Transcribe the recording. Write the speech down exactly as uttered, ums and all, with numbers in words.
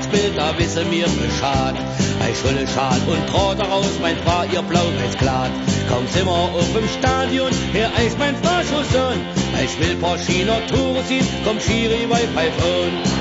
spielt, da wisse mir Bescheid. Ein Schule Schal und Draht daraus, mein Paar, ihr blau-weiß Glad. Kaum sind wir auf dem Stadion, hier ist mein Fahrschuss an. Ich will paar China Touren sehen, komm Schiri, weil Pfeif an.